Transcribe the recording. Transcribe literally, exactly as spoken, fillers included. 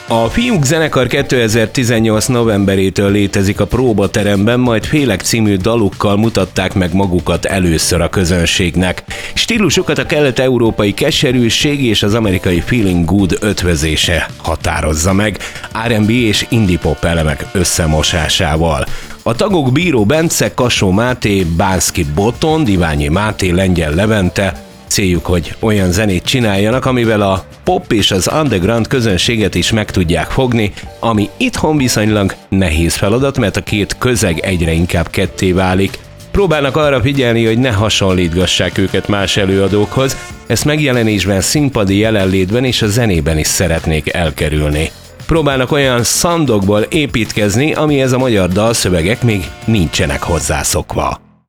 A Fiúk zenekar kétezer-tizennyolc novemberétől létezik a próbateremben, majd Félek című dalukkal mutatták meg magukat először a közönségnek. Stílusukat a kelet-európai keserűség és az amerikai feeling good ötvözése határozza meg, er and bé és indie pop elemek összemosásával. A tagok Bíró Bence, Kassó Máté, Bánszky Botond, Iványi Máté, Lengyel Levente. Céljuk, hogy olyan zenét csináljanak, amivel a pop és az underground közönséget is meg tudják fogni, ami itthon viszonylag nehéz feladat, mert a két közeg egyre inkább ketté válik. Próbálnak arra figyelni, hogy ne hasonlítgassák őket más előadókhoz, ezt megjelenésben, színpadi jelenlétben és a zenében is szeretnék elkerülni. Próbálnak olyan szandokból építkezni, amihez a magyar dalszövegek még nincsenek hozzászokva.